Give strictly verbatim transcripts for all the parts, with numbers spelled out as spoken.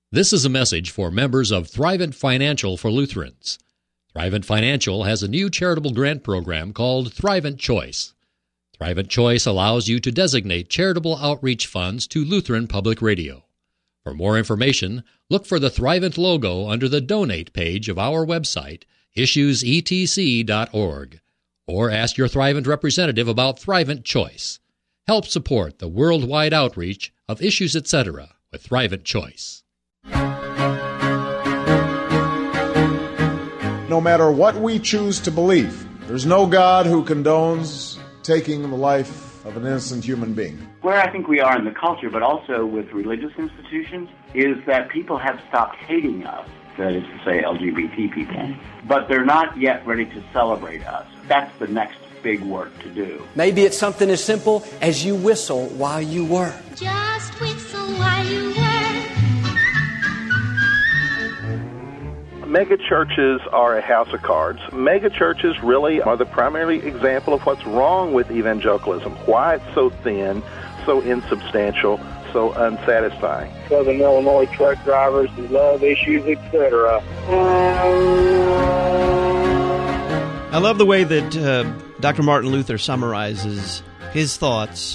This is a message for members of Thrivent Financial for Lutherans. Thrivent Financial has a new charitable grant program called Thrivent Choice. Thrivent Choice allows you to designate charitable outreach funds to Lutheran Public Radio. For more information, look for the Thrivent logo under the Donate page of our website, issues e t c dot org, or ask your Thrivent representative about Thrivent Choice. Help support the worldwide outreach of Issues et cetera with Thrivent Choice. No matter what we choose to believe, there's no God who condones taking the life of an innocent human being. Where I think we are in the culture, but also with religious institutions, is that people have stopped hating us, that is to say L G B T people, but they're not yet ready to celebrate us. That's the next big work to do. Maybe it's something as simple as you whistle while you work. Just whistle while you work. Mega churches are a house of cards. Mega churches really are the primary example of what's wrong with evangelicalism, why it's so thin, so insubstantial, so unsatisfying. Southern Illinois truck drivers who love Issues, et cetera. I love the way that uh, Doctor Martin Luther summarizes his thoughts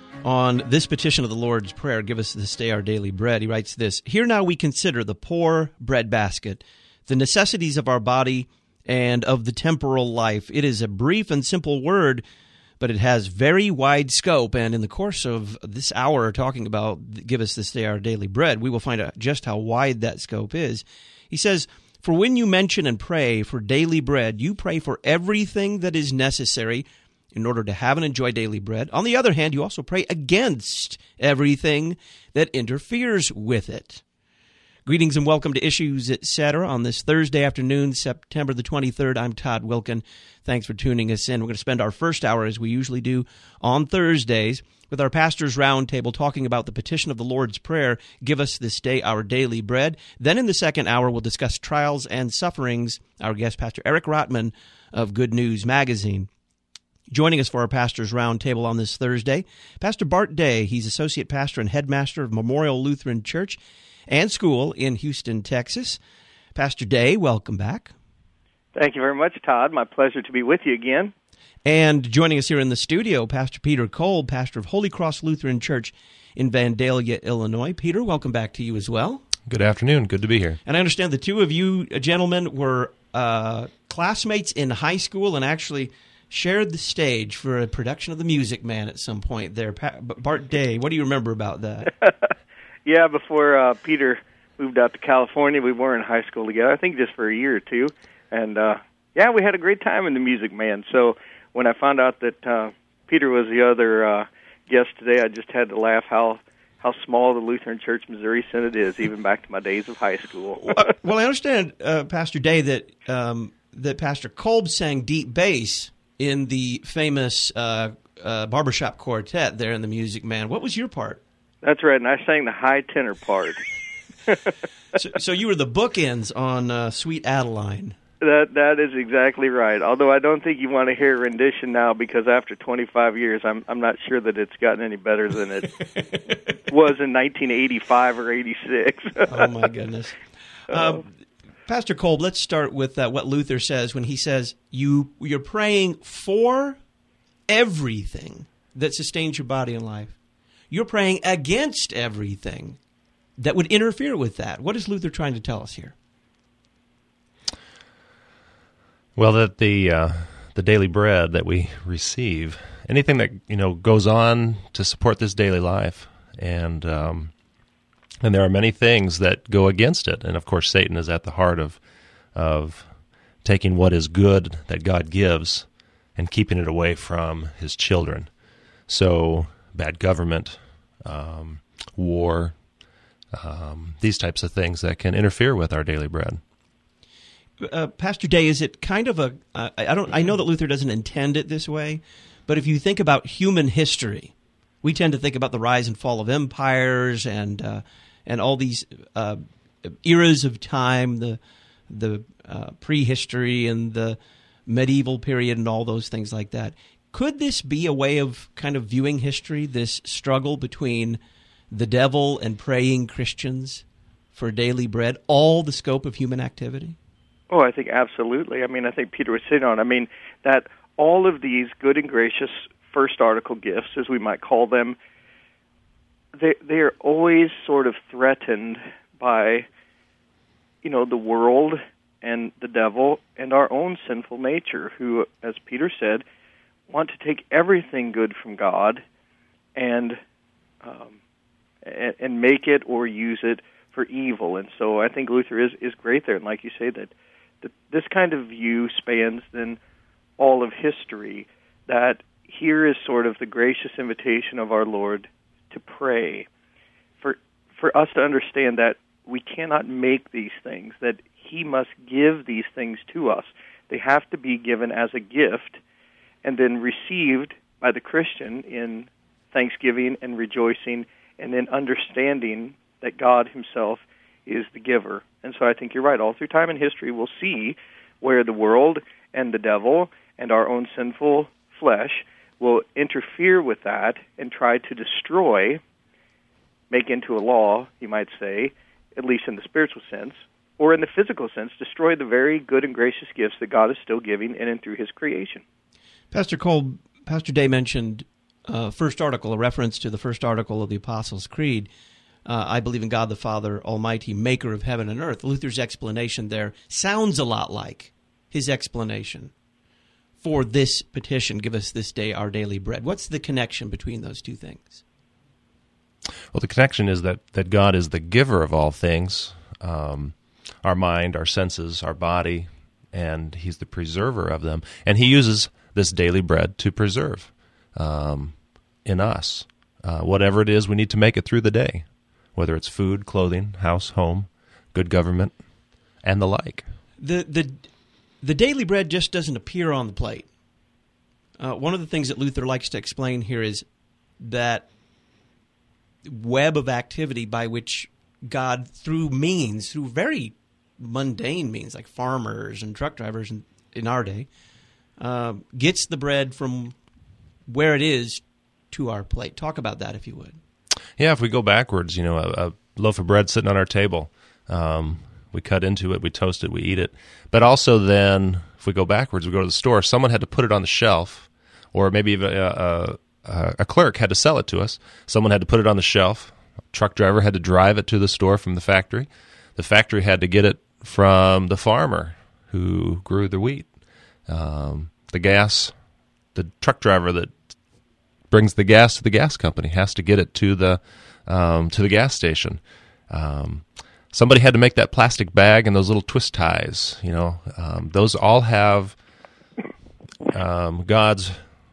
on this petition of the Lord's Prayer, give us this day our daily bread. He writes this: "Here now we consider the poor breadbasket, the necessities of our body and of the temporal life. It is a brief and simple word, but it has very wide scope, and in the course of this hour talking about give us this day our daily bread, we will find out just how wide that scope is." He says, "For when you mention and pray for daily bread, you pray for everything that is necessary in order to have and enjoy daily bread. On the other hand, you also pray against everything that interferes with it." Greetings and welcome to Issues, et cetera on this Thursday afternoon, September the twenty-third. I'm Todd Wilkin. Thanks for tuning us in. We're going to spend our first hour, as we usually do on Thursdays, with our Pastor's Roundtable talking about the petition of the Lord's Prayer, give us this day our daily bread. Then in the second hour, we'll discuss trials and sufferings. Our guest, Pastor Eric Rotman of Good News Magazine. Joining us for our Pastor's Roundtable on this Thursday, Pastor Bart Day. He's Associate Pastor and Headmaster of Memorial Lutheran Church and School in Houston, Texas. Pastor Day, welcome back. Thank you very much, Todd. My pleasure to be with you again. And joining us here in the studio, Pastor Peter Kolb, pastor of Holy Cross Lutheran Church in Vandalia, Illinois. Peter, welcome back to you as well. Good afternoon. Good to be here. And I understand the two of you gentlemen were uh, classmates in high school and actually shared the stage for a production of The Music Man at some point there. Pa- Bart Day, what do you remember about that? Yeah, before uh, Peter moved out to California, we were in high school together, I think just for a year or two. And, uh, yeah, we had a great time in The Music Man. So when I found out that uh, Peter was the other uh, guest today, I just had to laugh how how small the Lutheran Church Missouri Synod is, even back to my days of high school. well, well, I understand, uh, Pastor Day, that um, that Pastor Kolb sang deep bass in the famous uh, uh, barbershop quartet there in The Music Man. What was your part? That's right, and I sang the high tenor part. so, so you were the bookends on uh, Sweet Adeline. That that is exactly right. Although I don't think you want to hear a rendition now, because after twenty-five years, I'm I'm not sure that it's gotten any better than it was in nineteen eighty-five or eighty-six. Oh my goodness, um, Pastor Kolb. Let's start with uh, what Luther says when he says you you're praying for everything that sustains your body and life. You're praying against everything that would interfere with that. What is Luther trying to tell us here? Well, that the uh, the daily bread that we receive, anything that you know goes on to support this daily life, and um, and there are many things that go against it, and of course Satan is at the heart of of taking what is good that God gives and keeping it away from His children. So bad government, um, war, um, these types of things that can interfere with our daily bread. Uh, Pastor Day, is it kind of a? Uh, I don't. I know that Luther doesn't intend it this way, but if you think about human history, we tend to think about the rise and fall of empires and uh, and all these uh, eras of time, the the uh, prehistory and the medieval period and all those things like that. Could this be a way of kind of viewing history, this struggle between the devil and praying Christians for daily bread, all the scope of human activity? Oh, I think absolutely. I mean, I think Peter was sitting on, I mean, that all of these good and gracious first article gifts, as we might call them, they they are always sort of threatened by, you know, the world and the devil and our own sinful nature, who, as Peter said, want to take everything good from God and um, and, and make it or use it for evil. And so I think Luther is, is great there. And like you say, that, that this kind of view spans then all of history, that here is sort of the gracious invitation of our Lord to pray, for for us to understand that we cannot make these things, that He must give these things to us. They have to be given as a gift and then received by the Christian in thanksgiving and rejoicing and in understanding that God Himself is the giver. And so I think you're right. All through time and history, we'll see where the world and the devil and our own sinful flesh will interfere with that and try to destroy, make into a law, you might say, at least in the spiritual sense, or in the physical sense, destroy the very good and gracious gifts that God is still giving in and through His creation. Pastor Cole, Pastor Day mentioned uh, first article, a reference to the first article of the Apostles' Creed. Uh, I believe in God the Father Almighty, maker of heaven and earth. Luther's explanation there sounds a lot like his explanation for this petition, give us this day our daily bread. What's the connection between those two things? Well, the connection is that, that God is the giver of all things, um, our mind, our senses, our body, and He's the preserver of them. And He uses this daily bread to preserve um, in us uh, whatever it is we need to make it through the day, whether it's food, clothing, house, home, good government, and the like. The the the daily bread just doesn't appear on the plate. Uh, one of the things that Luther likes to explain here is that web of activity by which God, through means, through very mundane means, like farmers and truck drivers in, in our day, uh, gets the bread from where it is to our plate. Talk about that, if you would. Yeah, if we go backwards, you know, a, a loaf of bread sitting on our table, um, we cut into it, we toast it, we eat it. But also then, if we go backwards, we go to the store, someone had to put it on the shelf, or maybe even a, a, a clerk had to sell it to us. Someone had to put it on the shelf. A truck driver had to drive it to the store from the factory. The factory had to get it from the farmer who grew the wheat. Um, the gas, the truck driver that brings the gas to the gas company has to get it to the um, to the gas station. Um, somebody had to make that plastic bag and those little twist ties. You know, um, those all have um, God's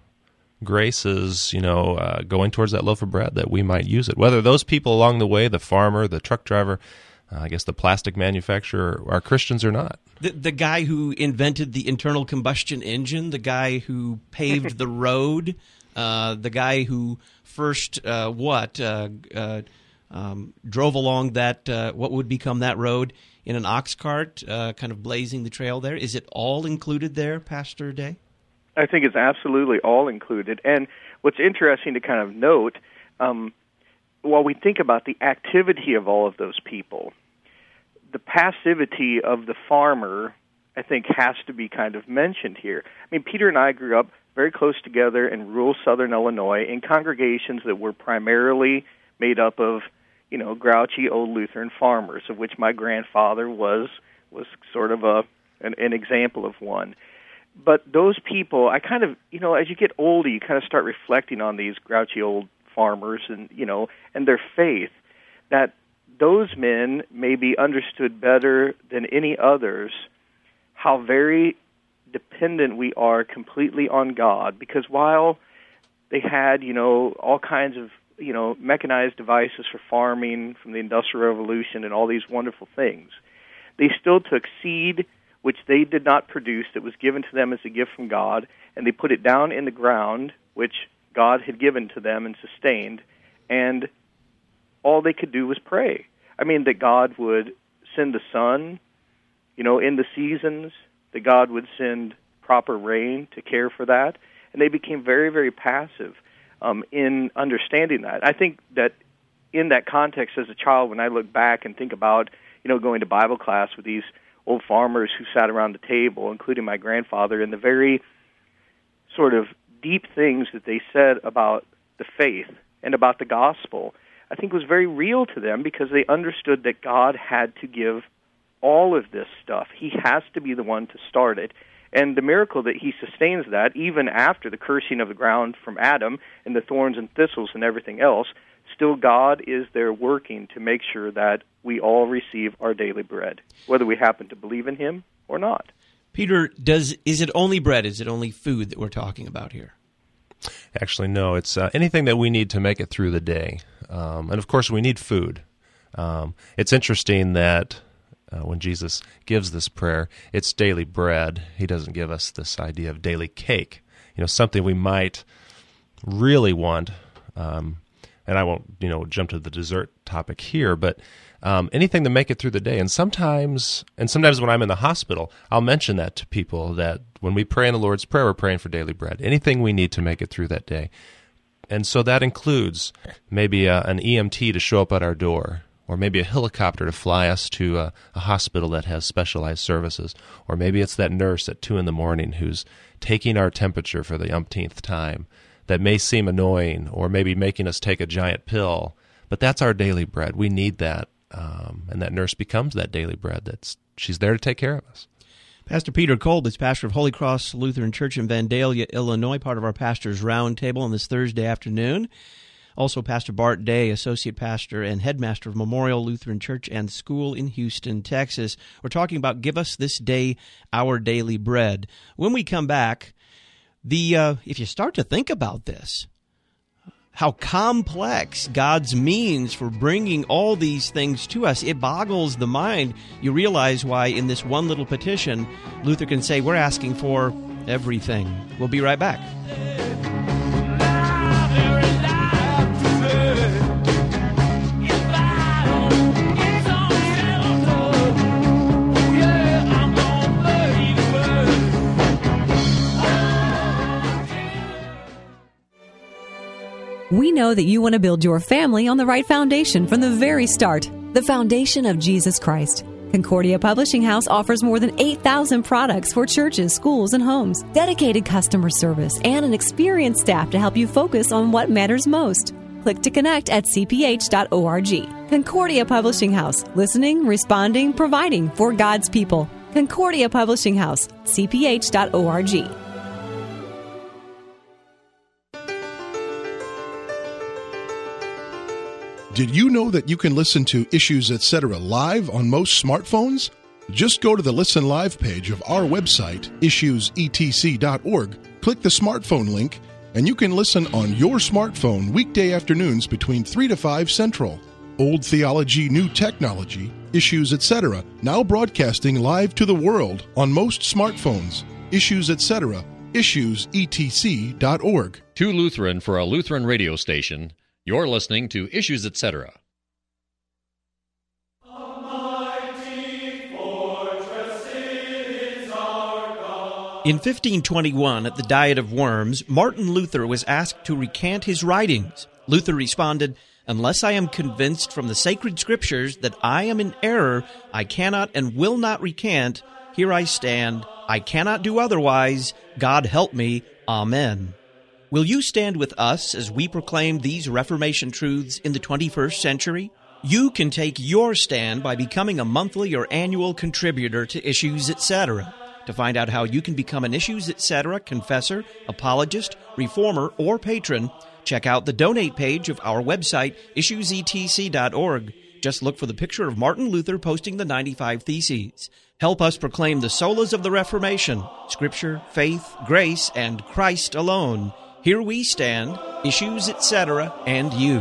graces, you know, uh, going towards that loaf of bread that we might use it. Whether those people along the way, the farmer, the truck driver, uh, I guess the plastic manufacturer, are Christians or not. The, the guy who invented the internal combustion engine, the guy who paved the road, uh, the guy who first, uh, what, uh, uh, um, drove along that, uh, what would become that road in an ox cart, uh, kind of blazing the trail there. Is it all included there, Pastor Day? I think it's absolutely all included. And what's interesting to kind of note, um, while we think about the activity of all of those people, the passivity of the farmer, I think, has to be kind of mentioned here. I mean, Peter and I grew up very close together in rural southern Illinois in congregations that were primarily made up of, you know, grouchy old Lutheran farmers, of which my grandfather was was sort of a an, an example of one. But those people, I kind of, you know, as you get older, you kind of start reflecting on these grouchy old farmers and, you know, and their faith, that those men maybe understood better than any others how very dependent we are completely on God. Because while they had, you know, all kinds of, you know, mechanized devices for farming from the Industrial Revolution and all these wonderful things, they still took seed which they did not produce, that was given to them as a gift from God, and they put it down in the ground, which God had given to them and sustained, and all they could do was pray. I mean, that God would send the sun, you know, in the seasons, that God would send proper rain to care for that, and they became very, very passive um, in understanding that. I think that in that context as a child, when I look back and think about, you know, going to Bible class with these old farmers who sat around the table, including my grandfather, and the very sort of deep things that they said about the faith and about the gospel, I think was very real to them because they understood that God had to give all of this stuff. He has to be the one to start it. And the miracle that he sustains that, even after the cursing of the ground from Adam and the thorns and thistles and everything else, still God is there working to make sure that we all receive our daily bread, whether we happen to believe in him or not. Peter, does is it only bread? Is it only food that we're talking about here? Actually, no. It's uh, anything that we need to make it through the day. Um, and, of course, we need food. Um, it's interesting that uh, when Jesus gives this prayer, it's daily bread. He doesn't give us this idea of daily cake, you know, something we might really want. Um, and I won't, you know, jump to the dessert topic here, but um, anything to make it through the day. And sometimes, and sometimes when I'm in the hospital, I'll mention that to people that when we pray in the Lord's Prayer, we're praying for daily bread, anything we need to make it through that day. And so that includes maybe a, an E M T to show up at our door, or maybe a helicopter to fly us to a, a hospital that has specialized services, or maybe it's that nurse at two in the morning who's taking our temperature for the umpteenth time. That may seem annoying, or maybe making us take a giant pill, but that's our daily bread. We need that, um, and that nurse becomes that daily bread. That's she's there to take care of us. Pastor Peter Kolb is pastor of Holy Cross Lutheran Church in Vandalia, Illinois, part of our Pastor's Roundtable on this Thursday afternoon. Also, Pastor Bart Day, associate pastor and headmaster of Memorial Lutheran Church and School in Houston, Texas. We're talking about Give Us This Day Our Daily Bread. When we come back, The uh, if you start to think about this, how complex God's means for bringing all these things to us, it boggles the mind. You realize why in this one little petition, Luther can say, we're asking for everything. We'll be right back. We know that you want to build your family on the right foundation from the very start, the foundation of Jesus Christ. Concordia Publishing House offers more than eight thousand products for churches, schools, and homes, dedicated customer service, and an experienced staff to help you focus on what matters most. Click to connect at c p h dot org. Concordia Publishing House, listening, responding, providing for God's people. Concordia Publishing House, c p h dot org. Did you know that you can listen to Issues Etc. live on most smartphones? Just go to the Listen Live page of our website, issues e t c dot org, click the smartphone link, and you can listen on your smartphone weekday afternoons between three to five Central. Old Theology, New Technology, Issues Etc. now broadcasting live to the world on most smartphones. Issues Etc. issues e t c dot org. Too Lutheran for a Lutheran radio station. You're listening to Issues Etc. In fifteen twenty-one, at the Diet of Worms, Martin Luther was asked to recant his writings. Luther responded, "Unless I am convinced from the sacred scriptures that I am in error, I cannot and will not recant. Here I stand. I cannot do otherwise. God help me. Amen." Will you stand with us as we proclaim these Reformation truths in the twenty-first century? You can take your stand by becoming a monthly or annual contributor to Issues Etc. To find out how you can become an Issues Etc. confessor, apologist, reformer, or patron, check out the donate page of our website, issues e t c dot org. Just look for the picture of Martin Luther posting the ninety-five Theses. Help us proclaim the solas of the Reformation, Scripture, faith, grace, and Christ alone. Here we stand, Issues Etc., and you.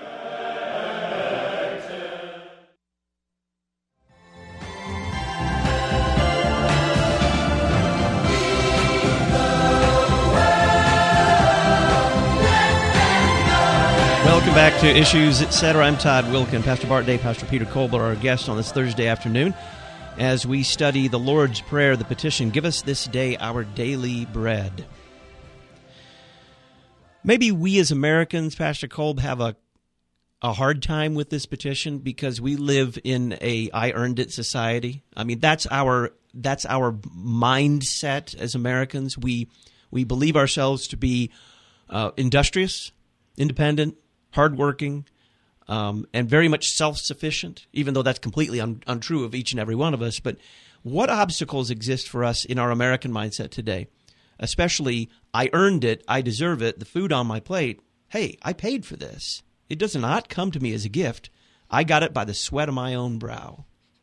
Welcome back to Issues Etc. I'm Todd Wilkin. Pastor Bart Day, Pastor Peter Kolb are our guests on this Thursday afternoon as we study the Lord's Prayer, the petition, "Give us this day our daily bread." Maybe we as Americans, Pastor Kolb, have a a hard time with this petition because we live in a I earned it society. I mean, that's our that's our mindset as Americans. We we believe ourselves to be uh, industrious, independent, hardworking, um, and very much self-sufficient, even though that's completely un- untrue of each and every one of us. But what obstacles exist for us in our American mindset today? Especially, I earned it, I deserve it, the food on my plate. Hey, I paid for this. It does not come to me as a gift. I got it by the sweat of my own brow.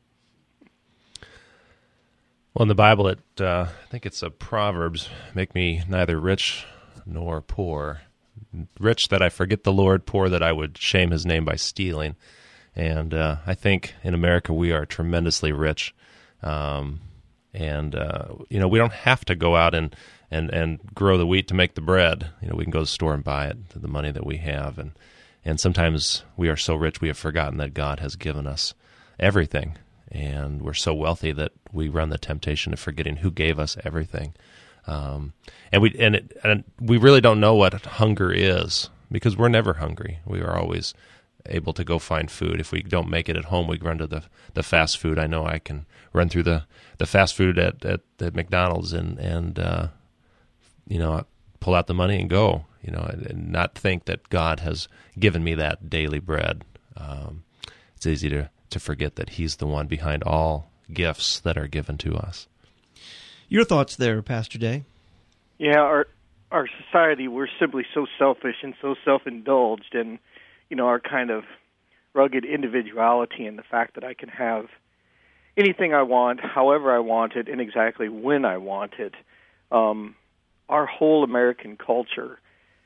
Well, in the Bible, it uh, I think it's a Proverbs, make me neither rich nor poor. Rich that I forget the Lord, poor that I would shame his name by stealing. And uh, I think in America we are tremendously rich. Um, and, uh, you know, we don't have to go out and, and, and grow the wheat to make the bread. You know, we can go to the store and buy it to the money that we have. And, and sometimes we are so rich we have forgotten that God has given us everything. And we're so wealthy that we run the temptation of forgetting who gave us everything. Um, and we and, it, and we really don't know what hunger is because we're never hungry. We are always able to go find food. If we don't make it at home, we run to the, the fast food. I know I can run through the, the fast food at, at, at McDonald's and, and uh, you know, pull out the money and go, you know, and, and not think that God has given me that daily bread. Um, it's easy to, to forget that he's the one behind all gifts that are given to us. Your thoughts there, Pastor Day? Yeah, our our society, we're simply so selfish and so self-indulged, and you know, our kind of rugged individuality and the fact that I can have anything I want, however I want it, and exactly when I want it. Um, our whole American culture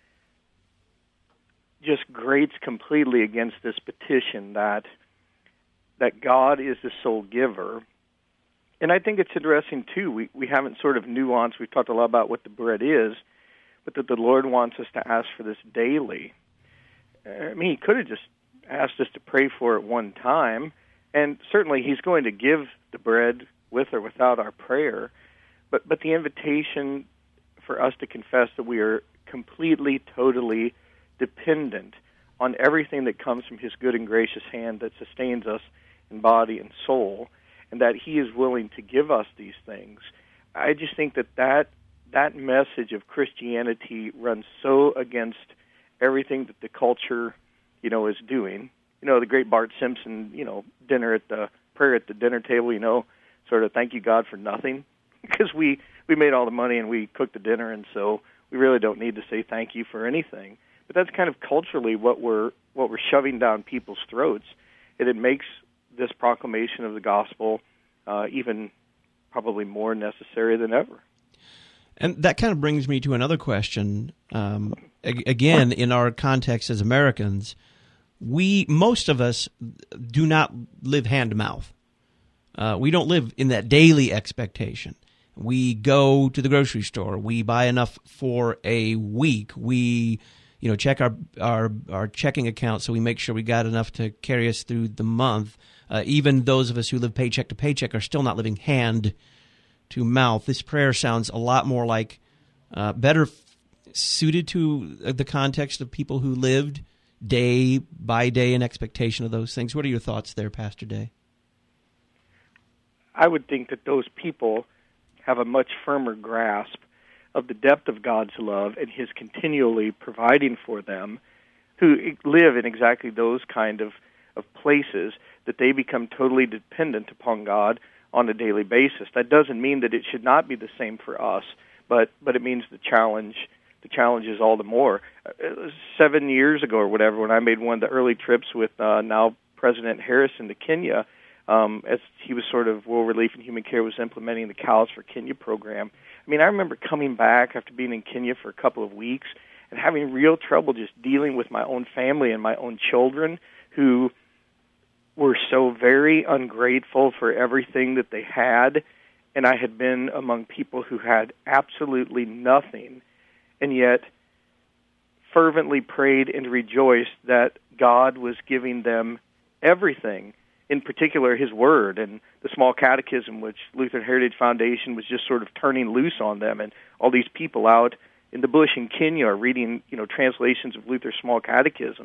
just grates completely against this petition that that God is the sole giver. And I think it's interesting, too, we, we haven't sort of nuanced, we've talked a lot about what the bread is, but that the Lord wants us to ask for this daily. I mean, he could have just asked us to pray for it one time, and certainly he's going to give the bread with or without our prayer, but, but the invitation for us to confess that we are completely, totally dependent on everything that comes from his good and gracious hand that sustains us in body and soul, and that he is willing to give us these things. I just think that that, that message of Christianity runs so against everything that the culture, you know, is doing. You know, the great Bart Simpson, you know, dinner at the prayer at the dinner table, you know, sort of thank you, God, for nothing, because we, we made all the money and we cooked the dinner, and so we really don't need to say thank you for anything. But that's kind of culturally what we're what we're shoving down people's throats, and it makes this proclamation of the gospel uh, even probably more necessary than ever. And that kind of brings me to another question. Um, again, in our context as Americans, we, most of us, do not live hand to mouth. Uh, we don't live in that daily expectation. We go to the grocery store. We buy enough for a week. We, you know, check our our, our checking account so we make sure we got enough to carry us through the month. Uh, even those of us who live paycheck to paycheck are still not living hand to mouth. This prayer sounds a lot more like uh, better f- suited to the context of people who lived day by day in expectation of those things. What are your thoughts there, Pastor Day? I would think that those people have a much firmer grasp of the depth of God's love and his continually providing for them, who live in exactly those kind of, of places that they become totally dependent upon God on a daily basis. That doesn't mean that it should not be the same for us, but, but it means the challenge the challenge is all the more. Uh, seven years ago or whatever, when I made one of the early trips with uh, now President Harrison to Kenya, um, as he was sort of World Relief and Human Care was implementing the Cows for Kenya program. I mean, I remember coming back after being in Kenya for a couple of weeks and having real trouble just dealing with my own family and my own children who were so very ungrateful for everything that they had, and I had been among people who had absolutely nothing, and yet fervently prayed and rejoiced that God was giving them everything, in particular his word and the small catechism, which Lutheran Heritage Foundation was just sort of turning loose on them, and all these people out in the bush in Kenya are reading, you know, translations of Luther's small catechism.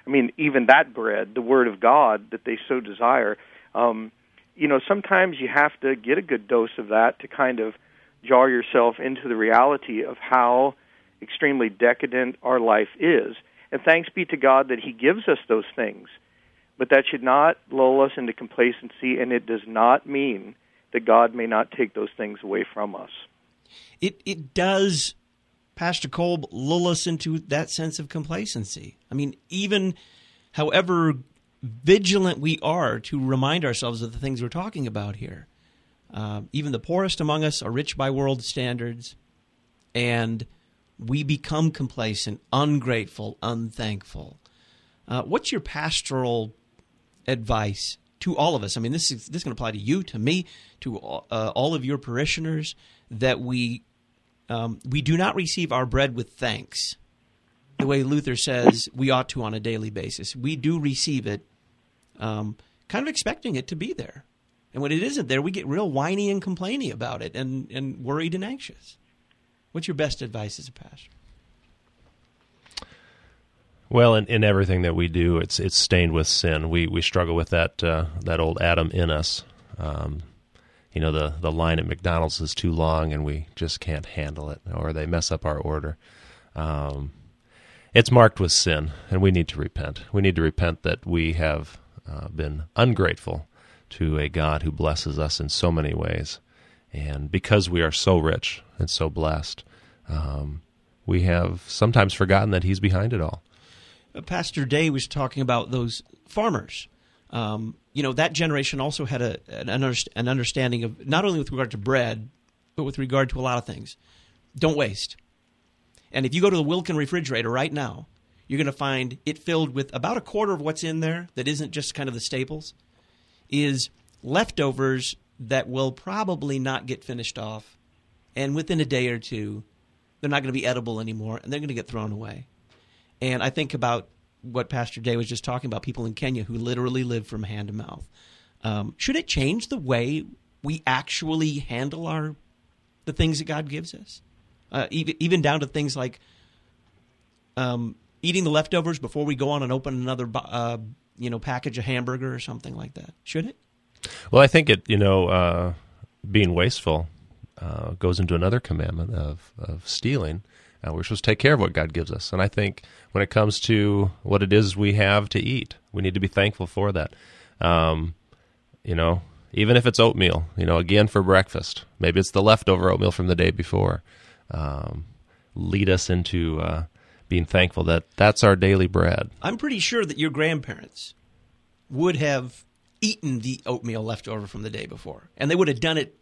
I mean, even that bread, the Word of God that they so desire, um, you know, sometimes you have to get a good dose of that to kind of jar yourself into the reality of how extremely decadent our life is. And thanks be to God that He gives us those things. But that should not lull us into complacency, and it does not mean that God may not take those things away from us. It it does, Pastor Kolb, lull us into that sense of complacency. I mean, even however vigilant we are to remind ourselves of the things we're talking about here, uh, even the poorest among us are rich by world standards, and we become complacent, ungrateful, unthankful. Uh, what's your pastoral advice to all of us? I mean, this is this can apply to you, to me, to uh, all of your parishioners, that we um, we do not receive our bread with thanks, the way Luther says we ought to on a daily basis. We do receive it, um, kind of expecting it to be there, and when it isn't there, we get real whiny and complaining about it, and, and worried and anxious. What's your best advice as a pastor? Well, in, in everything that we do, it's it's stained with sin. We we struggle with that uh, that old Adam in us. Um, you know, the, the line at McDonald's is too long, and we just can't handle it, or they mess up our order. Um, it's marked with sin, and we need to repent. We need to repent that we have uh, been ungrateful to a God who blesses us in so many ways. And because we are so rich and so blessed, um, we have sometimes forgotten that He's behind it all. Pastor Day was talking about those farmers. Um, you know, that generation also had a, an, an understanding of, not only with regard to bread, but with regard to a lot of things. Don't waste. And if you go to the Wilkin refrigerator right now, you're going to find it filled with about a quarter of what's in there that isn't just kind of the staples, is leftovers that will probably not get finished off. And within a day or two, they're not going to be edible anymore, and they're going to get thrown away. And I think about what Pastor Day was just talking about, people in Kenya who literally live from hand to mouth. Um, should it change the way we actually handle our the things that God gives us? Uh, even, even down to things like um, eating the leftovers before we go on and open another uh, you know, package of hamburger or something like that. Should it? Well, I think it, you know, uh, being wasteful uh, goes into another commandment of, of stealing. Uh, we're supposed to take care of what God gives us. And I think when it comes to what it is we have to eat, we need to be thankful for that. Um, you know, even if it's oatmeal, you know, again for breakfast, maybe it's the leftover oatmeal from the day before, um, lead us into uh, being thankful that that's our daily bread. I'm pretty sure that your grandparents would have eaten the oatmeal left over from the day before, and they would have done it,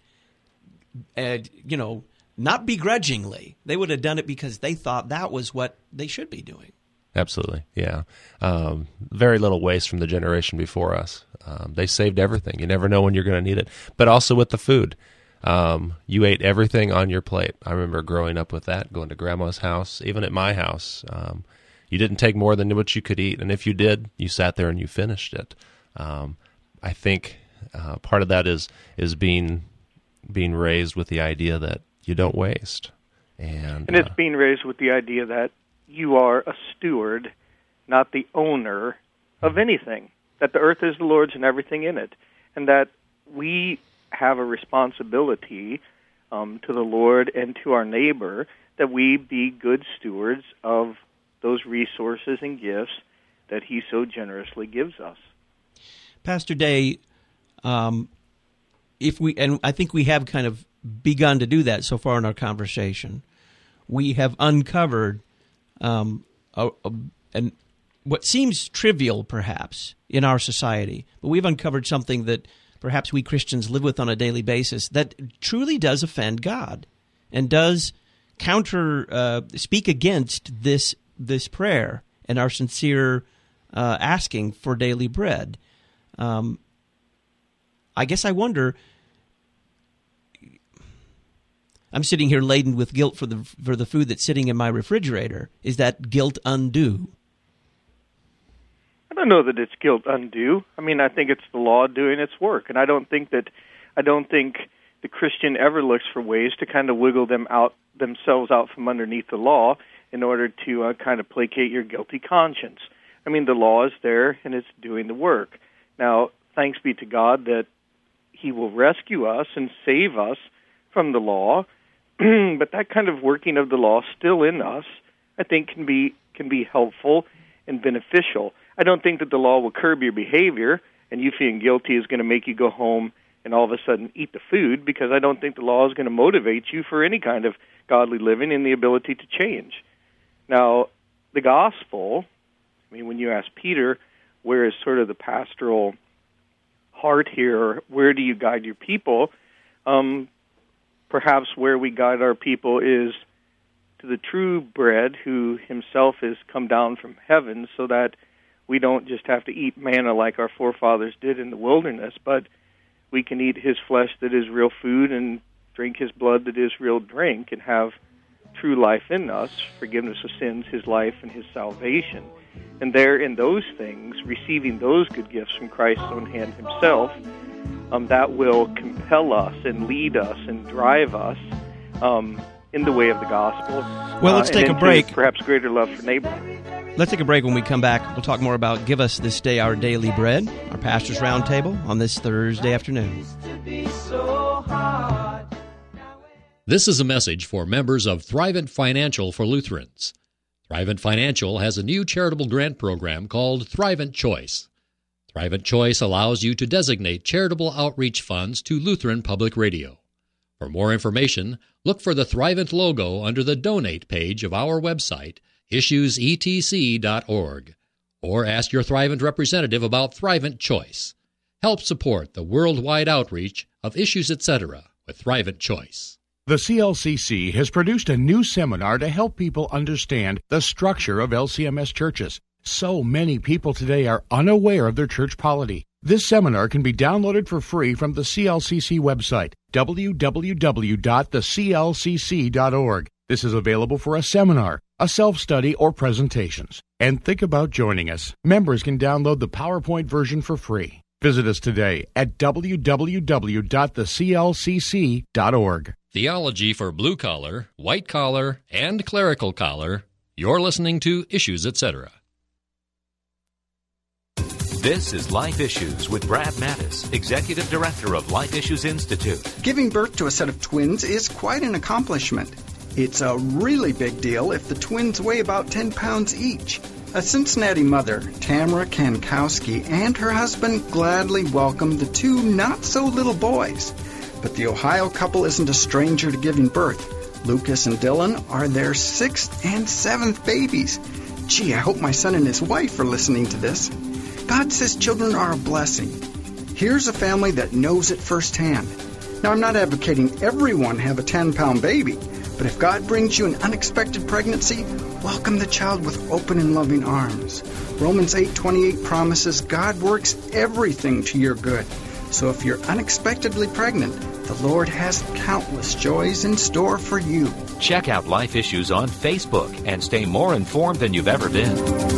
uh, you know, not begrudgingly. They would have done it because they thought that was what they should be doing. Absolutely, yeah. Um, very little waste from the generation before us. Um, they saved everything. You never know when you're going to need it. But also with the food. Um, you ate everything on your plate. I remember growing up with that, going to Grandma's house, even at my house. Um, you didn't take more than what you could eat, and if you did, you sat there and you finished it. Um, I think uh, part of that is is being being raised with the idea that you don't waste. And, and it's uh, being raised with the idea that you are a steward, not the owner of anything, that the earth is the Lord's and everything in it, and that we have a responsibility um, to the Lord and to our neighbor that we be good stewards of those resources and gifts that He so generously gives us. Pastor Day, um, if we and I think we have kind of begun to do that so far in our conversation, we have uncovered um, a, a, an, what seems trivial, perhaps, in our society, but we've uncovered something that perhaps we Christians live with on a daily basis that truly does offend God and does counter, uh, speak against this this prayer and our sincere uh, asking for daily bread. Um, I guess I wonder. I'm sitting here laden with guilt for the for the food that's sitting in my refrigerator. Is that guilt undue? I don't know that it's guilt undue. I mean, I think it's the law doing its work, and I don't think that I don't think the Christian ever looks for ways to kind of wiggle them out themselves out from underneath the law in order to uh, kind of placate your guilty conscience. I mean, the law is there, and it's doing the work. Now, thanks be to God that he will rescue us and save us from the law, but that kind of working of the law still in us, I think, can be can be helpful and beneficial. I don't think that the law will curb your behavior, and you feeling guilty is going to make you go home and all of a sudden eat the food, because I don't think the law is going to motivate you for any kind of godly living and the ability to change. Now, the gospel, I mean, when you ask Peter, where is sort of the pastoral heart here, or where do you guide your people? Um, perhaps where we guide our people is to the true bread, who himself has come down from heaven, so that we don't just have to eat manna like our forefathers did in the wilderness, but we can eat his flesh that is real food and drink his blood that is real drink, and have true life in us, forgiveness of sins, his life, and his salvation. And there, in those things, receiving those good gifts from Christ's own hand himself, um, that will compel us and lead us and drive us um, in the way of the gospel. Well, let's uh, take a break. Perhaps greater love for neighbor. Let's take a break. When we come back, we'll talk more about Give Us This Day Our Daily Bread, our Pastor's Roundtable, on this Thursday afternoon. This is a message for members of Thrivent Financial for Lutherans. Thrivent Financial has a new charitable grant program called Thrivent Choice. Thrivent Choice allows you to designate charitable outreach funds to Lutheran Public Radio. For more information, look for the Thrivent logo under the Donate page of our website, issues e t c dot org, or ask your Thrivent representative about Thrivent Choice. Help support the worldwide outreach of Issues et cetera with Thrivent Choice. The C L C C has produced a new seminar to help people understand the structure of L C M S churches. So many people today are unaware of their church polity. This seminar can be downloaded for free from the C L C C website, w w w dot the c l c c dot org. This is available for a seminar, a self-study, or presentations. And think about joining us. Members can download the PowerPoint version for free. Visit us today at w w w dot the c l c c dot org. Theology for blue collar, white collar, and clerical collar. You're listening to Issues et cetera. This is Life Issues with Brad Mattis, Executive Director of Life Issues Institute. Giving birth to a set of twins is quite an accomplishment. It's a really big deal if the twins weigh about ten pounds each. A Cincinnati mother, Tamara Kankowski, and her husband gladly welcomed the two not-so-little boys. But the Ohio couple isn't a stranger to giving birth. Lucas and Dylan are their sixth and seventh babies. Gee, I hope my son and his wife are listening to this. God says children are a blessing. Here's a family that knows it firsthand. Now, I'm not advocating everyone have a ten-pound baby, but if God brings you an unexpected pregnancy, welcome the child with open and loving arms. Romans eight twenty-eight promises God works everything to your good. So if you're unexpectedly pregnant, the Lord has countless joys in store for you. Check out Life Issues on Facebook and stay more informed than you've ever been.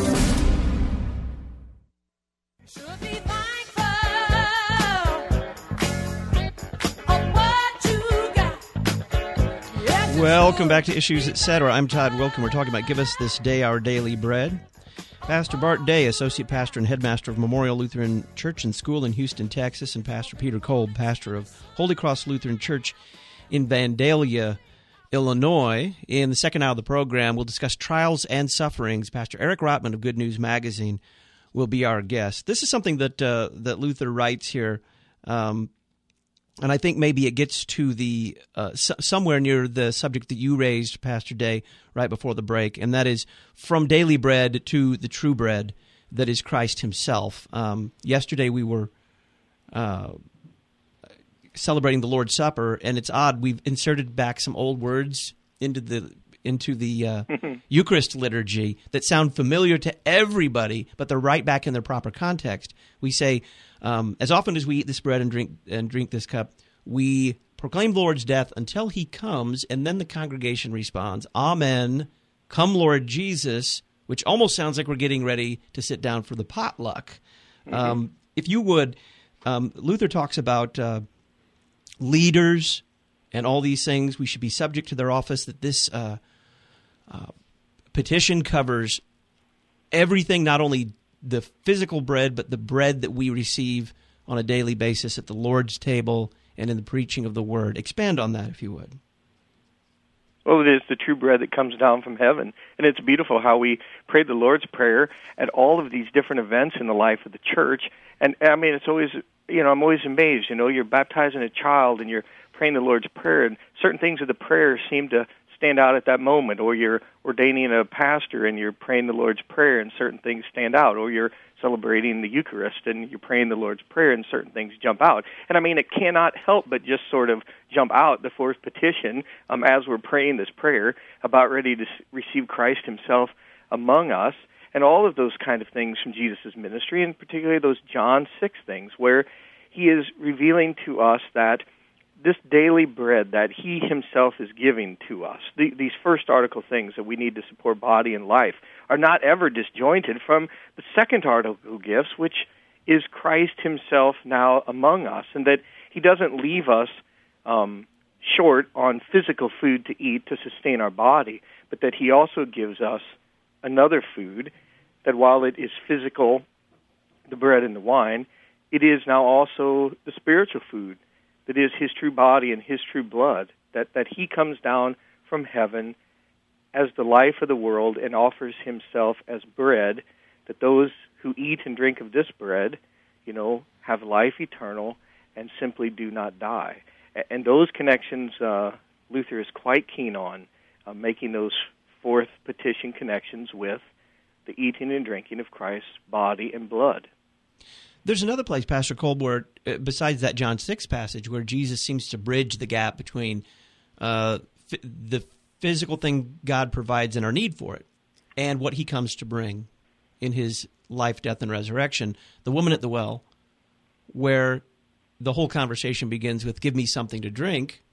Welcome back to Issues et cetera. I'm Todd Wilkin. We're talking about Give Us This Day Our Daily Bread. Pastor Bart Day, Associate Pastor and Headmaster of Memorial Lutheran Church and School in Houston, Texas, and Pastor Peter Kolb, Pastor of Holy Cross Lutheran Church in Vandalia, Illinois. In the second hour of the program, we'll discuss trials and sufferings. Pastor Eric Rotman of Good News Magazine will be our guest. This is something that uh, that Luther writes here, um, and I think maybe it gets to the uh, s- somewhere near the subject that you raised, Pastor Day, right before the break, and that is from daily bread to the true bread that is Christ himself. Um, yesterday we were uh, celebrating the Lord's Supper, and it's odd. We've inserted back some old words into the into the uh, Eucharist liturgy that sound familiar to everybody, but they're right back in their proper context. We say, um, as often as we eat this bread and drink and drink this cup, we proclaim the Lord's death until he comes, and then the congregation responds, Amen, come Lord Jesus, which almost sounds like we're getting ready to sit down for the potluck. Mm-hmm. Um, if you would, um, Luther talks about uh, leaders and all these things. We should be subject to their office, that this uh, uh, petition covers everything, not only the physical bread, but the bread that we receive on a daily basis at the Lord's table and in the preaching of the Word. Expand on that, if you would. Well, it is the true bread that comes down from heaven. And it's beautiful how we pray the Lord's Prayer at all of these different events in the life of the church. And, I mean, it's always, you know, I'm always amazed. You know, you're baptizing a child and you're praying the Lord's Prayer, and certain things of the prayer seem to stand out at that moment. Or you're ordaining a pastor and you're praying the Lord's Prayer and certain things stand out. Or you're celebrating the Eucharist and you're praying the Lord's Prayer and certain things jump out. And I mean, it cannot help but just sort of jump out, the fourth petition, um, as we're praying this prayer, about ready to receive Christ himself among us, and all of those kind of things from Jesus' ministry, and particularly those John six things, where he is revealing to us that this daily bread that he himself is giving to us, the, these first article things that we need to support body and life, are not ever disjointed from the second article gifts, which is Christ himself now among us, and that he doesn't leave us um, short on physical food to eat to sustain our body, but that he also gives us another food that, while it is physical, the bread and the wine, it is now also the spiritual food that is his true body and his true blood, that, that he comes down from heaven as the life of the world and offers himself as bread, that those who eat and drink of this bread, you know, have life eternal and simply do not die. And those connections, uh, Luther is quite keen on, uh, making those fourth petition connections with the eating and drinking of Christ's body and blood. There's another place, Pastor Kolb, where, uh, besides that John six passage, where Jesus seems to bridge the gap between uh, f- the physical thing God provides and our need for it, and what he comes to bring in his life, death, and resurrection. The woman at the well, where the whole conversation begins with, give me something to drink,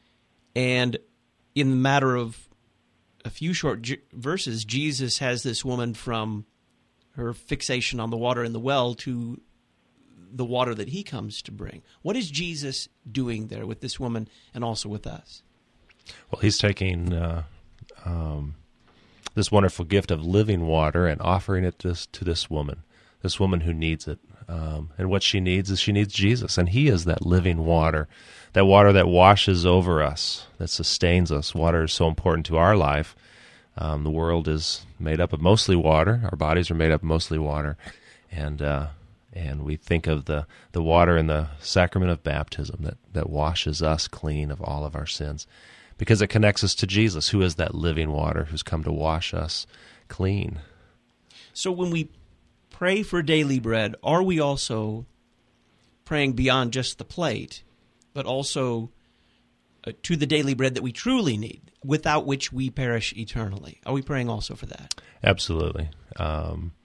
and in the matter of a few short j- verses, Jesus has this woman from her fixation on the water in the well to the water that he comes to bring. What is Jesus doing there with this woman and also with us? Well, he's taking uh, um, this wonderful gift of living water and offering it to this, to this woman, this woman who needs it. Um, and what she needs is she needs Jesus, and he is that living water, that water that washes over us, that sustains us. Water is so important to our life. Um, the world is made up of mostly water. Our bodies are made up of mostly water. And uh, and we think of the, the water in the sacrament of baptism that, that washes us clean of all of our sins, because it connects us to Jesus, who is that living water who's come to wash us clean. So when we pray for daily bread, are we also praying beyond just the plate, but also uh, to the daily bread that we truly need, without which we perish eternally? Are we praying also for that? Absolutely. Um,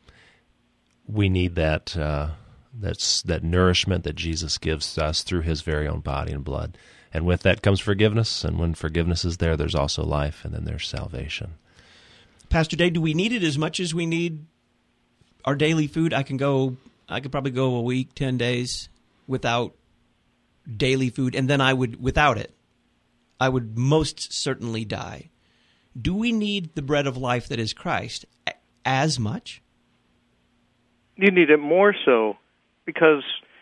we need that uh, that's that nourishment that Jesus gives us through his very own body and blood. And with that comes forgiveness, and when forgiveness is there, there's also life, and then there's salvation. Pastor Dave, do we need it as much as we need our daily food? I can go, I could probably go a week, ten days without daily food, and then I would, without it, I would most certainly die. Do we need the bread of life that is Christ as much? You need it more so, because,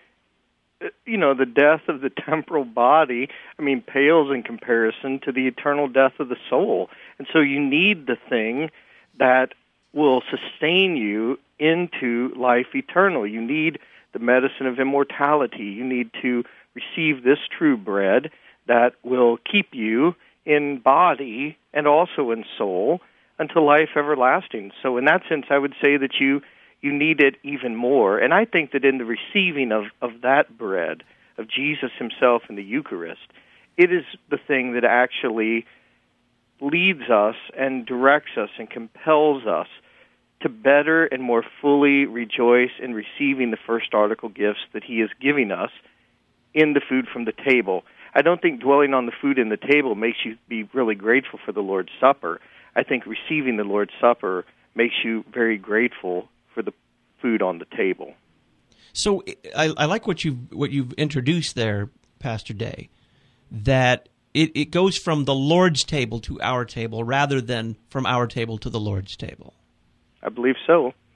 you know, the death of the temporal body, I mean, pales in comparison to the eternal death of the soul. And so you need the thing that will sustain you into life eternal. You need the medicine of immortality. You need to receive this true bread that will keep you in body and also in soul until life everlasting. So in that sense, I would say that you you need it even more. And I think that in the receiving of, of that bread, of Jesus himself in the Eucharist, it is the thing that actually leads us and directs us and compels us to better and more fully rejoice in receiving the first article gifts that he is giving us in the food from the table. I don't think dwelling on the food in the table makes you be really grateful for the Lord's Supper. I think receiving the Lord's Supper makes you very grateful for the food on the table. So I, I like what you've, what you've introduced there, Pastor Day, that it, it goes from the Lord's table to our table rather than from our table to the Lord's table. I believe so.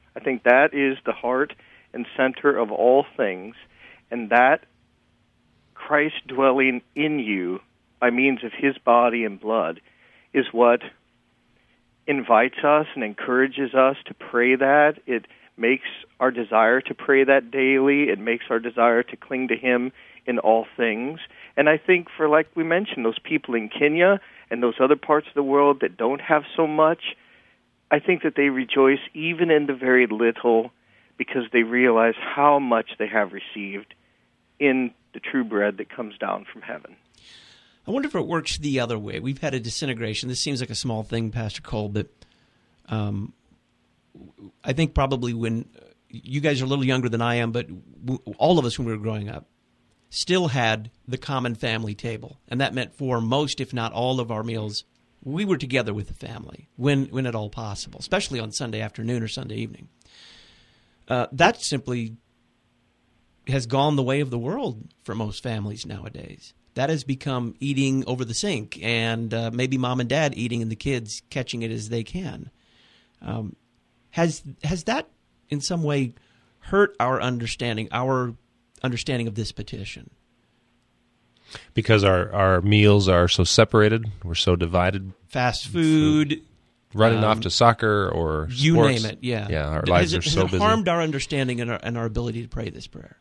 I think that is the heart and center of all things, and that Christ dwelling in you by means of his body and blood is what invites us and encourages us to pray that. It makes our desire to pray that daily. It makes our desire to cling to him in all things. And I think for, like we mentioned, those people in Kenya and those other parts of the world that don't have so much, I think that they rejoice even in the very little because they realize how much they have received in the true bread that comes down from heaven. I wonder if it works the other way. We've had a disintegration. This seems like a small thing, Pastor Cole, but um, I think probably when you guys are a little younger than I am, but all of us when we were growing up still had the common family table, and that meant for most, if not all, of our meals, we were together with the family when, when at all possible, especially on Sunday afternoon or Sunday evening. Uh, that simply has gone the way of the world for most families nowadays. That has become eating over the sink, and uh, maybe mom and dad eating and the kids catching it as they can. Um, has has that in some way hurt our understanding, our understanding of this petition? Because our, our meals are so separated, we're so divided. Fast food. food running um, off to soccer or sports. You name it, yeah. Yeah, our lives has it, are so has it busy. harmed our understanding and our, and our ability to pray this prayer?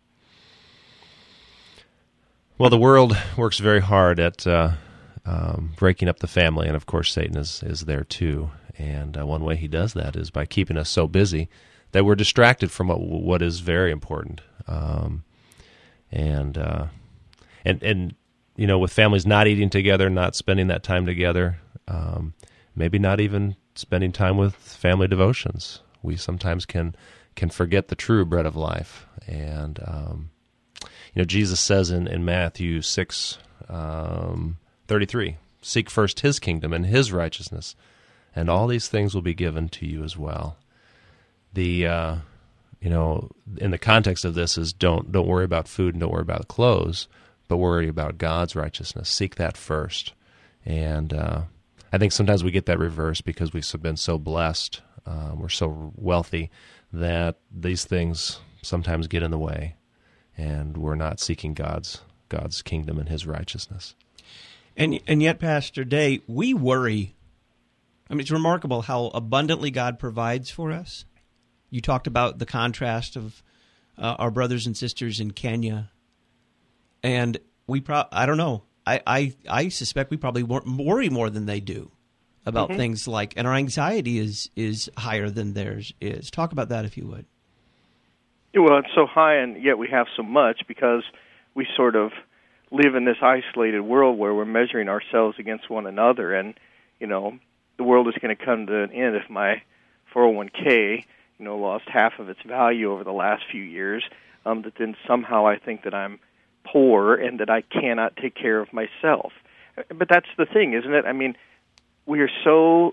Well, the world works very hard at uh, um, breaking up the family, and of course Satan is, is there too. And uh, one way he does that is by keeping us so busy that we're distracted from what, what is very important. Um, and uh, and and you know, with families not eating together, not spending that time together, um, maybe not even spending time with family devotions, we sometimes can can forget the true bread of life. And um, you know, Jesus says in, in Matthew six um, thirty-three, "Seek first his kingdom and his righteousness, and all these things will be given to you as well." The uh, you know, in the context of this is don't don't worry about food and don't worry about clothes, but worry about God's righteousness. Seek that first. And uh, I think sometimes we get that reverse because we've been so blessed, uh, we're so wealthy, that these things sometimes get in the way, and we're not seeking God's God's kingdom and his righteousness. And and yet, Pastor Day, we worry. I mean, it's remarkable how abundantly God provides for us. You talked about the contrast of uh, our brothers and sisters in Kenya, and we pro- I don't know. I, I, I suspect we probably worry more than they do about mm-hmm. things like, and our anxiety is is higher than theirs is. Talk about that if you would. Well, it's so high, and yet we have so much because we sort of live in this isolated world where we're measuring ourselves against one another, and, you know, the world is going to come to an end if my four oh one k, you know, lost half of its value over the last few years, um, that then somehow I think that I'm poor and that I cannot take care of myself. But that's the thing, isn't it? I mean, we are so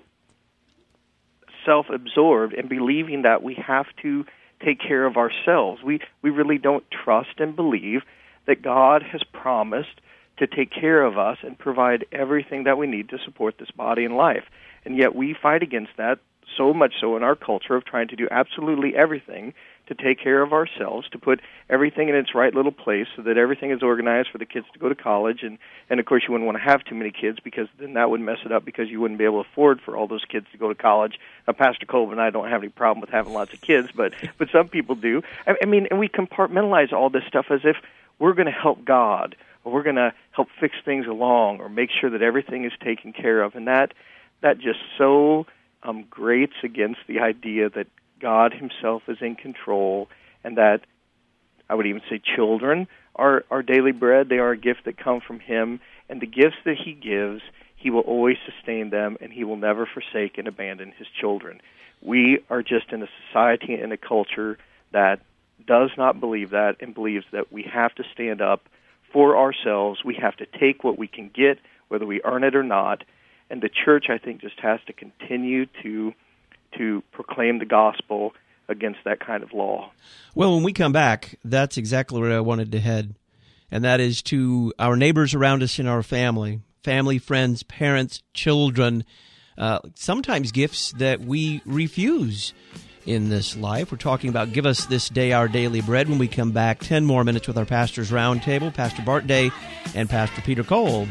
self-absorbed in believing that we have to take care of ourselves. We we really don't trust and believe that God has promised to take care of us and provide everything that we need to support this body and life. And yet we fight against that so much so in our culture of trying to do absolutely everything to take care of ourselves, to put everything in its right little place so that everything is organized for the kids to go to college. And, and of course, you wouldn't want to have too many kids because then that would mess it up because you wouldn't be able to afford for all those kids to go to college. Now, Pastor Colvin and I don't have any problem with having lots of kids, but, but some people do. I, I mean, and we compartmentalize all this stuff as if we're going to help God or we're going to help fix things along or make sure that everything is taken care of. And that, that just so um, grates against the idea that God himself is in control, and that I would even say children are our daily bread. They are a gift that come from him, and the gifts that he gives, he will always sustain them, and he will never forsake and abandon his children. We are just in a society and a culture that does not believe that and believes that we have to stand up for ourselves. We have to take what we can get, whether we earn it or not, and the church, I think, just has to continue to to proclaim the gospel against that kind of law. Well, when we come back, that's exactly where I wanted to head, and that is to our neighbors around us in our family, family, friends, parents, children, uh, sometimes gifts that we refuse. in this life. We're talking about Give Us This Day Our Daily Bread. When we come back, ten more minutes with our Pastors Roundtable, Pastor Bart Day and Pastor Peter Kolb.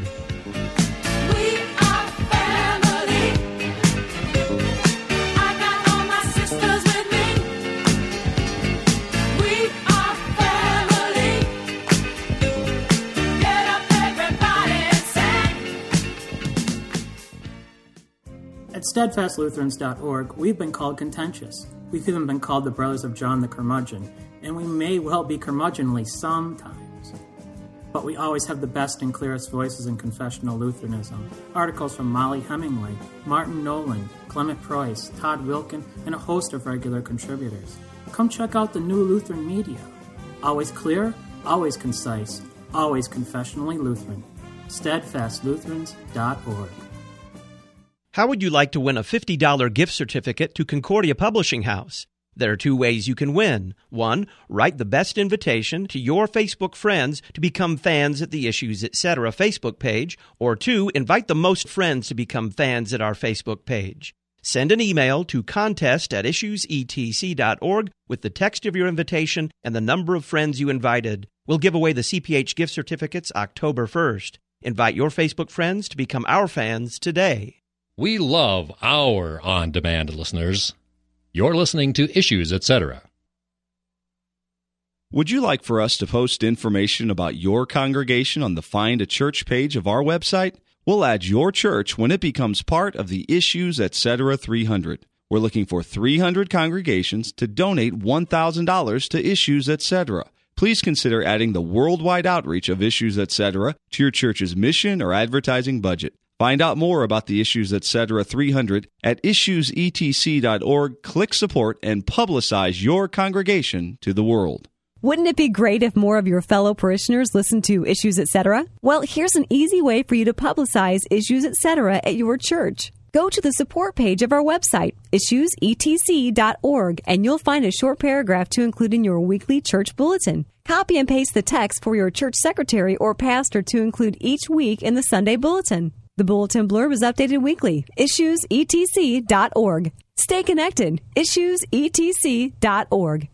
At steadfast lutherans dot org, we've been called contentious. We've even been called the Brothers of John the Curmudgeon, and we may well be curmudgeonly sometimes. But we always have the best and clearest voices in confessional Lutheranism. Articles from Molly Hemingway, Martin Nolan, Clement Preuss, Todd Wilkin, and a host of regular contributors. Come check out the new Lutheran media. Always clear, always concise, always confessionally Lutheran. steadfast lutherans dot org. How would you like to win a fifty dollars gift certificate to Concordia Publishing House? There are two ways you can win. One, write the best invitation to your Facebook friends to become fans at the Issues Etc. Facebook page. Or two, invite the most friends to become fans at our Facebook page. Send an email to contest at issues e t c dot org with the text of your invitation and the number of friends you invited. We'll give away the C P H gift certificates October first. Invite your Facebook friends to become our fans today. We love our on-demand listeners. You're listening to Issues Etc. Would you like for us to post information about your congregation on the Find a Church page of our website? We'll add your church when it becomes part of the Issues Etc. three hundred. We're looking for three hundred congregations to donate one thousand dollars to Issues Etc. Please consider adding the worldwide outreach of Issues Etc. to your church's mission or advertising budget. Find out more about the Issues Etc. three hundred at issues e t c dot org. Click support and publicize your congregation to the world. Wouldn't it be great if more of your fellow parishioners listened to Issues Etc.? Well, here's an easy way for you to publicize Issues Etc. at your church. Go to the support page of our website, issues e t c dot org, and you'll find a short paragraph to include in your weekly church bulletin. Copy and paste the text for your church secretary or pastor to include each week in the Sunday bulletin. The bulletin blurb is updated weekly. issues e t c dot org. Stay connected. issues e t c dot org.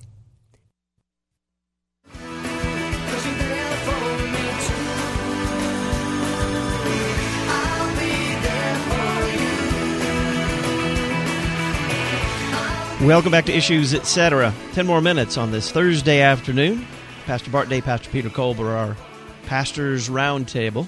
Welcome back to Issues Etc. Ten more minutes on this Thursday afternoon. Pastor Bart Day, Pastor Peter Kolb are our Pastors Roundtable.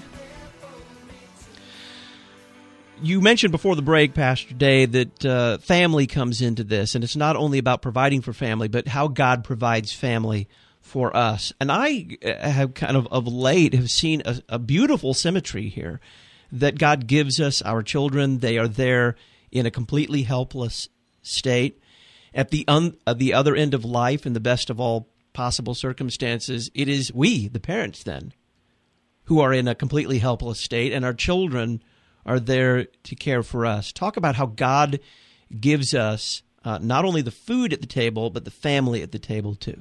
You mentioned before the break, Pastor Day, that uh, family comes into this, and it's not only about providing for family, but how God provides family for us. And I have kind of of late have seen a, a beautiful symmetry here, that God gives us our children. They are there in a completely helpless state. At the un, at the other end of life, in the best of all possible circumstances, it is we, the parents, then, who are in a completely helpless state, and our children are there to care for us. Talk about how God gives us uh, not only the food at the table, but the family at the table too.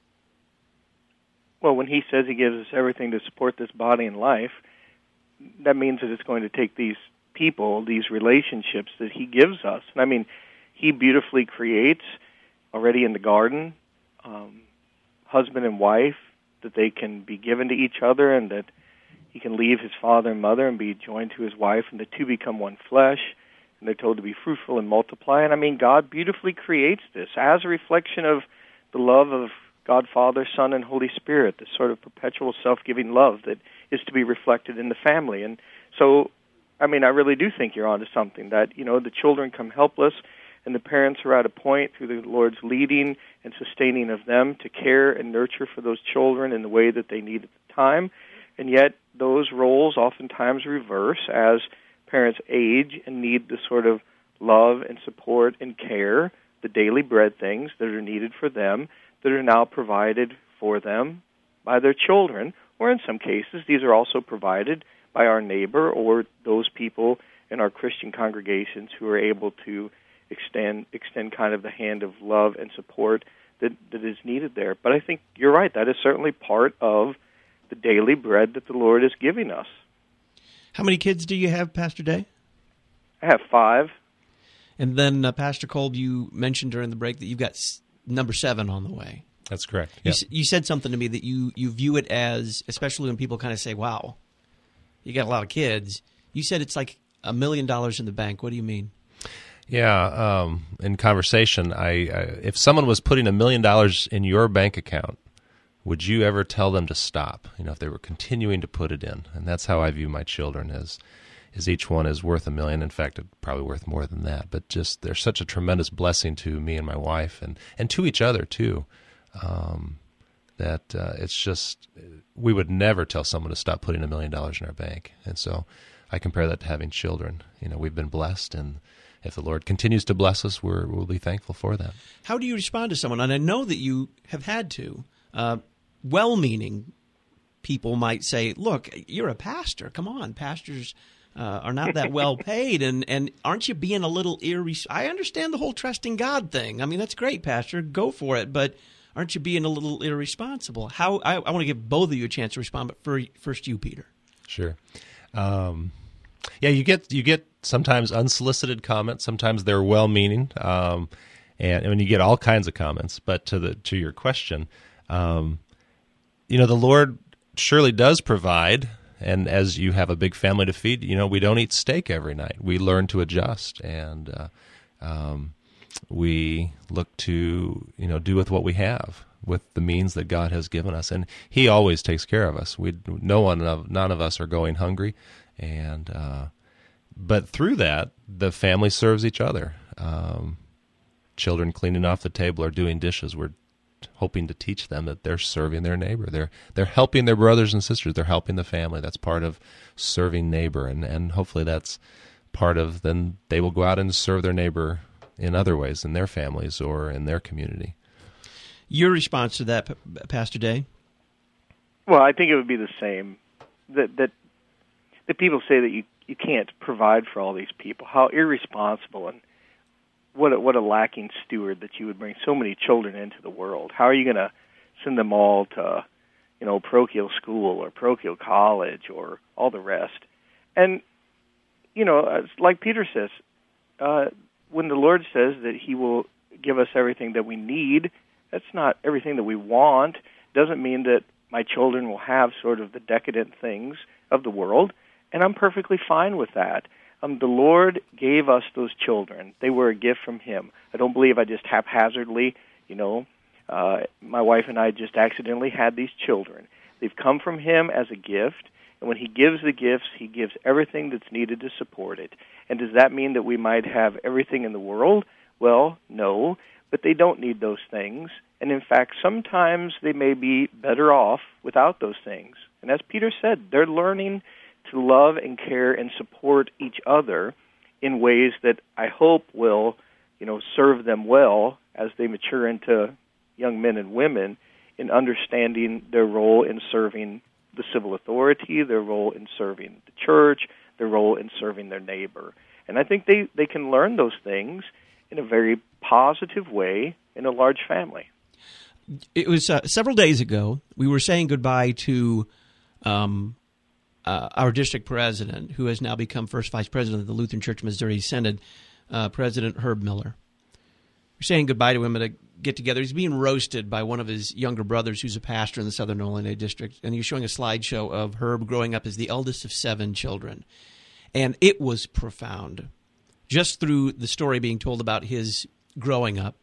Well, when he says he gives us everything to support this body and life, that means that it's going to take these people, these relationships that he gives us. And I mean, he beautifully creates already in the garden, um, husband and wife, that they can be given to each other, and that he can leave his father and mother and be joined to his wife, and the two become one flesh, and they're told to be fruitful and multiply. And I mean, God beautifully creates this as a reflection of the love of God, Father, Son, and Holy Spirit, this sort of perpetual self-giving love that is to be reflected in the family. And so, I mean, I really do think you're onto something, that, you know, the children come helpless, and the parents are at a point through the Lord's leading and sustaining of them to care and nurture for those children in the way that they need at the time. And yet those roles oftentimes reverse as parents age and need the sort of love and support and care, the daily bread things that are needed for them, that are now provided for them by their children, or in some cases these are also provided by our neighbor or those people in our Christian congregations who are able to extend extend kind of the hand of love and support that, that is needed there. But I think you're right, that is certainly part of the daily bread that the Lord is giving us. How many kids do you have, Pastor Day? I have five. And then, uh, Pastor Kolb, you mentioned during the break that you've got s- number seven on the way. That's correct. You, Yep. s- you said something to me that you, you view it as, especially when people kind of say, wow, you got a lot of kids. You said it's like a million dollars in the bank. What do you mean? Yeah, um, in conversation, I, I if someone was putting a million dollars in your bank account, would you ever tell them to stop? You know, if they were continuing to put it in, and that's how I view my children. Is is each one is worth a million? In fact, it's probably worth more than that. But just they're such a tremendous blessing to me and my wife, and and to each other too. Um, that uh, it's just we would never tell someone to stop putting a million dollars in our bank, and so I compare that to having children. You know, we've been blessed, and if the Lord continues to bless us, we're, we'll be thankful for that. How do you respond to someone? And I know that you have had to. Uh, well-meaning people might say, look, you're a pastor. Come on, pastors uh, are not that well paid, and, and aren't you being a little irres- I understand the whole trusting God thing. I mean, that's great, Pastor. Go for it, but aren't you being a little irresponsible? How I, I want to give both of you a chance to respond, but for, first you, Peter. Sure. Um, yeah, you get you get sometimes unsolicited comments. Sometimes they're well-meaning, um, and I mean, you get all kinds of comments. But to the to your question, um, you know, the Lord surely does provide. And as you have a big family to feed, you know, we don't eat steak every night. We learn to adjust, and uh, um, we look to, you know, do with what we have, with the means that God has given us. And He always takes care of us. We, no one of, none of us are going hungry. And uh, but through that, the family serves each other. Um, children cleaning off the table or doing dishes, we're hoping to teach them that they're serving their neighbor. They're they're helping their brothers and sisters. They're helping the family. That's part of serving neighbor, and, and hopefully that's part of, then they will go out and serve their neighbor in other ways, in their families or in their community. Your response to that, P- Pastor Day? Well, I think it would be the same. That that that people say that you, you can't provide for all these people. How irresponsible and what a, what a lacking steward that you would bring so many children into the world. How are you going to send them all to, you know, parochial school or parochial college or all the rest? And, you know, like Peter says, uh, when the Lord says that He will give us everything that we need, that's not everything that we want. Doesn't mean that my children will have sort of the decadent things of the world, and I'm perfectly fine with that. Um, the Lord gave us those children. They were a gift from Him. I don't believe I just haphazardly, you know, uh, my wife and I just accidentally had these children. They've come from Him as a gift, and when He gives the gifts, He gives everything that's needed to support it. And does that mean that we might have everything in the world? Well, no, but they don't need those things. And in fact, sometimes they may be better off without those things. And as Peter said, they're learning to love and care and support each other in ways that I hope will, you know, serve them well as they mature into young men and women in understanding their role in serving the civil authority, their role in serving the church, their role in serving their neighbor. And I think they, they can learn those things in a very positive way in a large family. It was uh, several days ago, we were saying goodbye to um, uh, our district president, who has now become first vice president of the Lutheran Church Missouri Synod, uh, President Herb Miller. We're saying goodbye to him at a get-together. He's being roasted by one of his younger brothers who's a pastor in the Southern Illinois district, and he was showing a slideshow of Herb growing up as the eldest of seven children. And it was profound, just through the story being told about his growing up.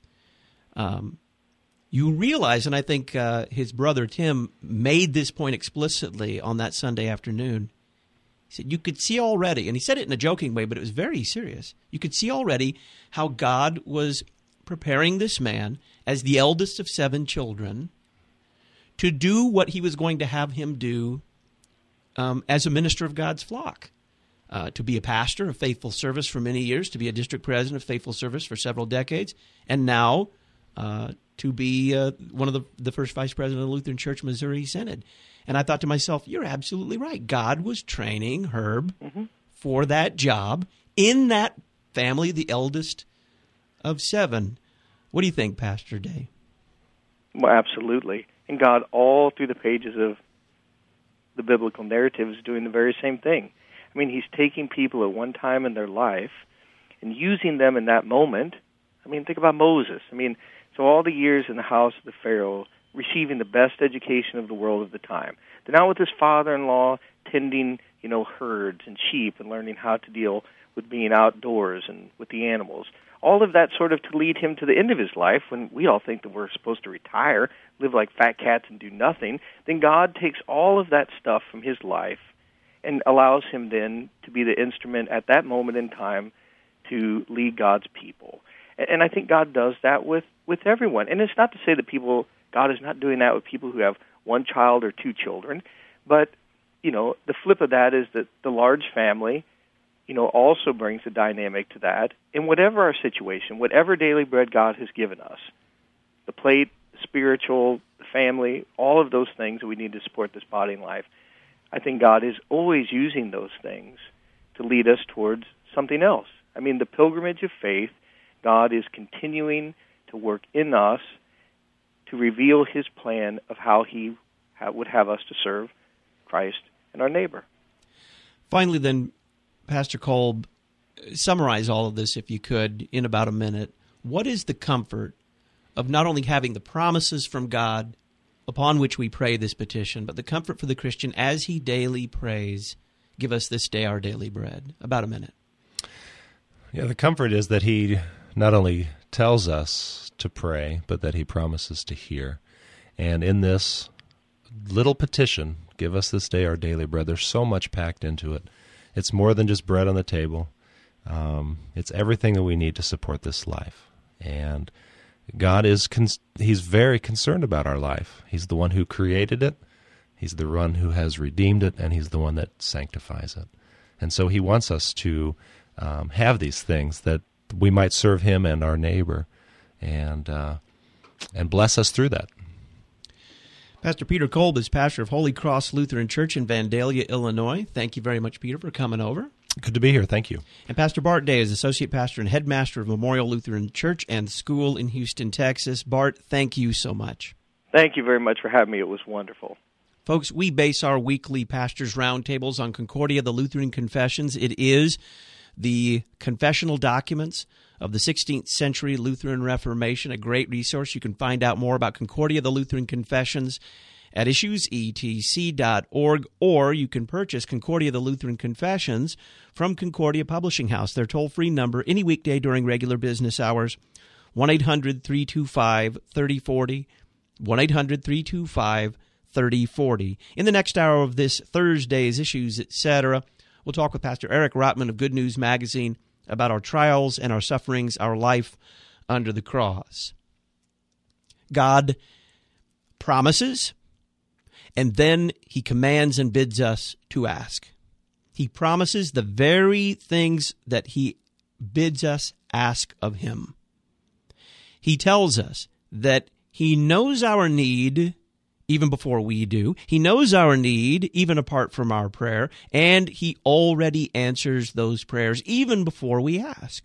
Um You realize, and I think uh, his brother Tim made this point explicitly on that Sunday afternoon. He said, you could see already, and he said it in a joking way, but it was very serious. You could see already how God was preparing this man as the eldest of seven children to do what He was going to have him do um, as a minister of God's flock. Uh, to be a pastor of faithful service for many years, to be a district president of faithful service for several decades, and now uh, to be uh, one of the, the first vice president of the Lutheran Church Missouri Synod. And I thought to myself, you're absolutely right. God was training Herb mm-hmm. for that job in that family, the eldest of seven. What do you think, Pastor Day? Well, absolutely. And God, all through the pages of the biblical narrative, is doing the very same thing. I mean, He's taking people at one time in their life and using them in that moment. I mean, think about Moses. I mean, so all the years in the house of the Pharaoh, receiving the best education of the world of the time. Then out with his father-in-law, tending, you know, herds and sheep and learning how to deal with being outdoors and with the animals. All of that sort of to lead him to the end of his life when we all think that we're supposed to retire, live like fat cats and do nothing. Then God takes all of that stuff from his life and allows him then to be the instrument at that moment in time to lead God's people. And I think God does that with, with everyone. And it's not to say that people, God is not doing that with people who have one child or two children, but, you know, the flip of that is that the large family, you know, also brings a dynamic to that. In whatever our situation, whatever daily bread God has given us, the plate, the spiritual, the family, all of those things that we need to support this body and life, I think God is always using those things to lead us towards something else. I mean, the pilgrimage of faith, God is continuing to work in us to reveal his plan of how he ha- would have us to serve Christ and our neighbor. Finally, then, Pastor Kolb, summarize all of this, if you could, in about a minute. What is the comfort of not only having the promises from God upon which we pray this petition, but the comfort for the Christian as he daily prays, give us this day our daily bread? About a minute. Yeah, the comfort is that he not only tells us to pray, but that he promises to hear. And in this little petition, give us this day our daily bread, there's so much packed into it. It's more than just bread on the table. Um, it's everything that we need to support this life. And God is con- he's very concerned about our life. He's the one who created it. He's the one who has redeemed it, and he's the one that sanctifies it. And so he wants us to um, have these things that we might serve him and our neighbor, and uh, and bless us through that. Pastor Peter Kolb is pastor of Holy Cross Lutheran Church in Vandalia, Illinois. Thank you very much, Peter, for coming over. Good to be here. Thank you. And Pastor Bart Day is associate pastor and headmaster of Memorial Lutheran Church and School in Houston, Texas. Bart, thank you so much. Thank you very much for having me. It was wonderful. Folks, we base our weekly pastors' roundtables on Concordia, the Lutheran Confessions. It is the confessional documents of the sixteenth century Lutheran Reformation, a great resource. You can find out more about Concordia, the Lutheran Confessions at issues e t c dot org, or you can purchase Concordia, the Lutheran Confessions from Concordia Publishing House. Their toll-free number any weekday during regular business hours, one eight hundred three two five three oh four oh, one eight hundred three two five three oh four oh. In the next hour of this Thursday's Issues, et cetera, we'll talk with Pastor Eric Rotman of Good News Magazine about our trials and our sufferings, our life under the cross. God promises, and then he commands and bids us to ask. He promises the very things that he bids us ask of him. He tells us that he knows our need even before we do. He knows our need even apart from our prayer, and he already answers those prayers even before we ask.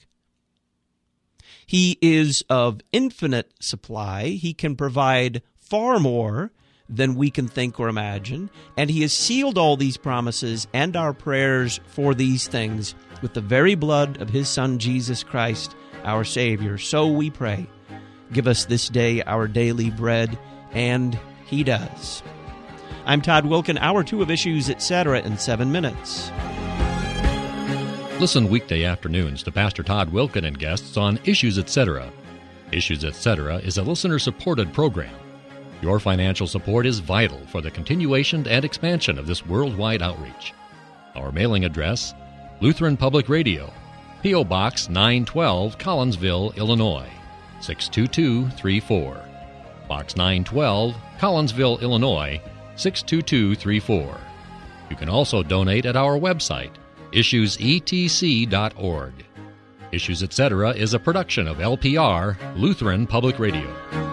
He is of infinite supply. He can provide far more than we can think or imagine, and he has sealed all these promises and our prayers for these things with the very blood of his Son, Jesus Christ, our Savior. So we pray, give us this day our daily bread, and he does. I'm Todd Wilken, hour two of Issues, et cetera, in seven minutes. Listen weekday afternoons to Pastor Todd Wilken and guests on Issues, et cetera. Issues, et cetera is a listener-supported program. Your financial support is vital for the continuation and expansion of this worldwide outreach. Our mailing address, Lutheran Public Radio, P O. Box nine twelve, Collinsville, Illinois, six two two three four. Box nine twelve, Collinsville, Illinois, six two two three four. You can also donate at our website, issues e t c dot org. Issues, et cetera is a production of L P R, Lutheran Public Radio.